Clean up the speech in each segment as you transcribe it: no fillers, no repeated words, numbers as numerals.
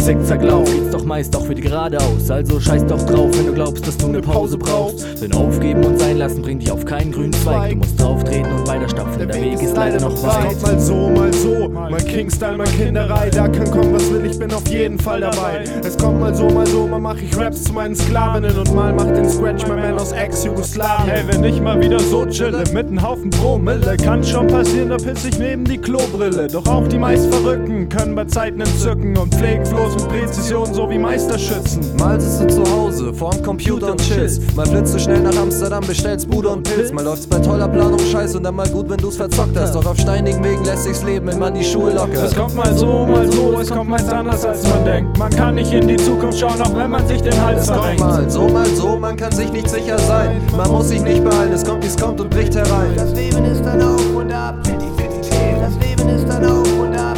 Zickzacklauf geht's doch meist auch wieder geradeaus. Also scheiß doch drauf, wenn du glaubst, dass du eine Pause brauchst. Denn aufgeben und sein lassen bringt dich auf keinen grünen Zweig. Du musst drauftreten und weiterstapfen, der Weg ist leider noch weit. Mal so, mein King-Style, mein Kinderei. Da kann kommen, was will, ich bin auf jeden Fall dabei. Es kommt mal so, mal mach ich Raps zu meinen Sklavinnen. Und mal macht den Scratch mein Man aus Ex-Jugoslawien. Hey, wenn ich mal wieder so chille, mit nem Haufen Promille, kann schon passieren, da piss ich neben die Klobrille. Doch auch die meist Verrückten können bei Zeiten entzücken und pfleglos mit Präzision, so wie Meisterschützen. Mal sitzt du zu Hause, vorm Computer und chillst. Mal flitzt du schnell nach Amsterdam, bestellst Bude und Pilz. Mal läuft's bei toller Planung scheiße und dann mal gut, wenn du's verzockt hast. Doch auf steinigen Wegen lässt sich's leben, wenn man die Schuhe lockert. Es kommt mal so, es kommt meist anders als man denkt. Man kann nicht in die Zukunft schauen, auch wenn man sich den Hals verrenkt. Mal so, man kann sich nicht sicher sein. Man muss sich nicht beeilen, es kommt wie's kommt und bricht herein. Das Leben ist ein Auf und Ab. Das Leben ist ein Auf und Ab.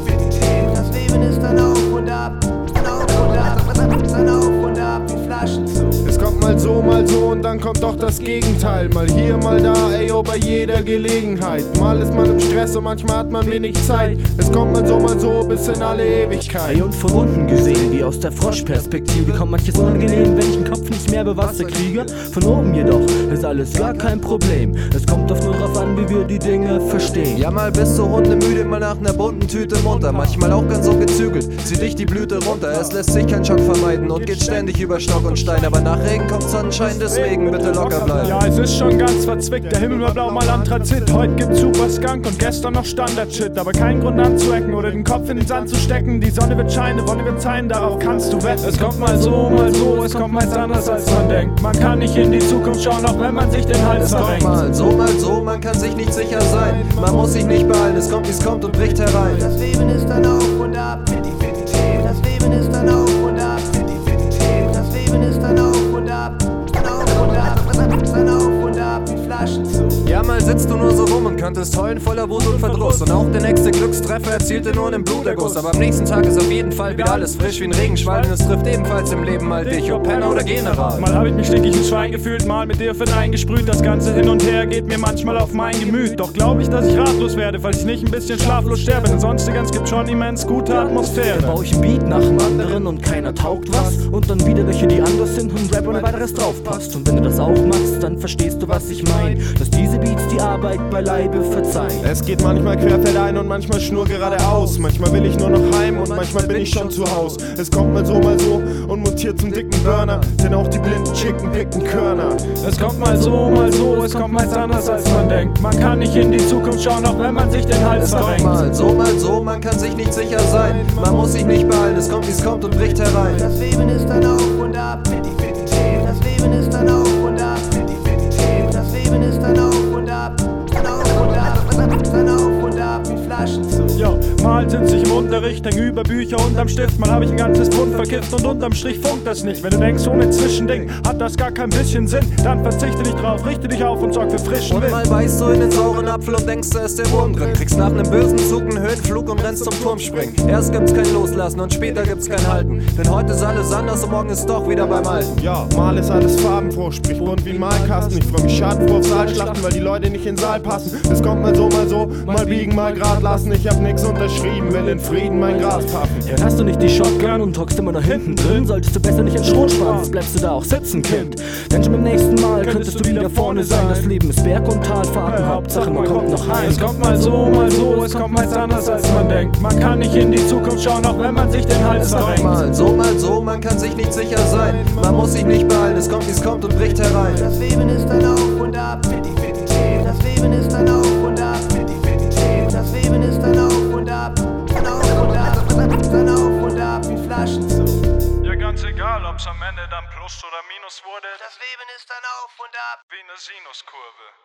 Das Leben ist ein Auf und Ab. Ein Auf und Ab. Ein Auf und Ab wie Flaschen zu. Es kommt mal so und dann kommt doch das Gegenteil. Mal hier, mal da, ey, oh, bei jeder Gelegenheit. Mal ist man im Stress und manchmal hat man wenig Zeit. Es kommt mal so bis in alle Ewigkeit. Hey, und von unten gesehen, wie aus der Froschperspektive, kommt manches unangenehm, wenn ich den Kopf nicht mehr über Wasser kriege. Von oben jedoch ist alles gar kein Problem. Es kommt oft nur drauf an, wie wir die Dinge verstehen. Ja, mal bist du hundemüde, mal nach ner bunten Tüte munter. Manchmal auch ganz so gezügelt, zieh dich die Blüte runter. Es lässt sich kein Schock vermeiden und geht ständig über Stock und Stein. Aber nach Regen kommt Sonnenschein, deswegen bitte locker bleiben. Ja, es ist schon ganz verzwickt, der Himmel war blau, mal Anthrazit. Heute gibt's Super Skunk und gestern noch Standard-Shit. Aber kein Grund anzuecken oder den Kopf in den Sand zu stecken. Die Sonne wird scheinen, Wonne wird sein, darauf kannst du wetten. Es kommt mal so, es kommt meist anders als man denkt. Man kann nicht in die Zukunft schauen, auch wenn man sich den Hals verrenkt. Mal so, man kann sich nicht sicher sein. Man muss sich nicht beeilen, es kommt wie's kommt und bricht herein. Das Leben ist ein Auf und Ab. Das Leben ist ein Auf und Ab. Das Leben ist ein Auf und Ab. Ein Auf und Ab. Ein Auf und Ab wie Flaschen zu. Ja, mal sitzt du nur so rum und könntest heulen voller Wut und Verdruss. Und auch der nächste Glückstreffer erzielte nur einen Bluterguss. Aber am nächsten Tag ist auf jeden Fall wieder alles frisch wie ein Regenschwall. Und es trifft ebenfalls im Leben mal dich, ob Penner oder General. Mal hab ich mich stinkig ins Schwein gefühlt, mal mit dir eingesprüht. Das Ganze hin und her geht mir manchmal auf mein Gemüt. Doch glaub ich, dass ich ratlos werde, falls ich nicht ein bisschen schlaflos sterbe. Denn sonstigens gibt schon immens gute Atmosphäre. Baue ich ein Beat nach dem anderen und keiner taugt was. Und dann wieder welche, die anders sind und Rap ohne weiteres draufpasst. Und wenn du das auch machst, dann verstehst du, was ich mein. Dass diese Beats die Arbeit beileibe verzeihen. Es geht manchmal querfeldein und manchmal schnur geradeaus. Manchmal will ich nur noch heim und manchmal bin ich schon zu Haus. Es kommt mal so und mutiert zum dicken Burner. Denn auch die blinden Chicken picken Körner. Es kommt mal so, es kommt meist anders als man denkt. Man kann nicht in die Zukunft schauen, auch wenn man sich den Hals verrenkt. Mal so, man kann sich nicht sicher sein. Man muss sich nicht beeilen, es kommt wie's kommt und bricht herein. Das Leben ist ein Auf und Ab. Das Leben ist ein Auf und Ab. Das Leben ist ein Auf und Ab. Ein Auf und Ab. Ein Auf und Ab wie Flaschen zu. Yo, mal sitze ich im Unterricht, häng über Bücher unterm Stift. Mal hab ich ein ganzes Pfund verkifft und unterm Strich funkt das nicht. Wenn du denkst, ohne Zwischending hat das gar kein bisschen Sinn, dann verzichte nicht drauf, richte dich auf und sorg für frischen Wind. Und mal beißt du in den sauren Apfel und denkst, da ist der Wurm drin. Kriegst nach nem bösen Zug einen Höhenflug und rennst zum Turmspringen. Erst gibt's kein Loslassen und später gibt's kein Halten. Denn heute ist alles anders und morgen ist doch wieder beim Alten. Ja, mal ist alles farbenfroh, sprich bunt wie ein Malkasten. Ich freu mich schadenfroh auf Saalschlachten, weil die Leute nicht in den Saal passen. Es kommt mal so, mal biegen, mal grad lassen. Ich hab nix unterschrieben, will in Frieden mein Gras paffen. Ja, hast du nicht die Shotgun und hockst immer noch hinten drin, solltest du besser nicht in Schrot sparen, sonst bleibst du da auch sitzen, Kind. Denn schon beim nächsten Mal könntest du wieder vorne sein. Das Leben ist Berg- und Talfahrten, Hauptsache man kommt noch heim. Es kommt mal so, es kommt meist anders als man denkt. Man kann nicht in die Zukunft schauen, auch wenn man sich den Hals verrenkt. Mal so, man kann sich nicht sicher sein. Man muss sich nicht beeilen, es kommt wie's kommt und bricht herein. Das Leben ist ein Auf und Ab. Das Leben ist ein Auf und Ab. Das Leben ist ein Auf und Ab. Ein Auf und Ab. Ein Auf und Ab wie Flaschen zu. Ja, ganz egal, ob's am Ende dann Plus oder Minus wurde. Das Leben ist ein Auf und Ab. Wie eine Sinuskurve.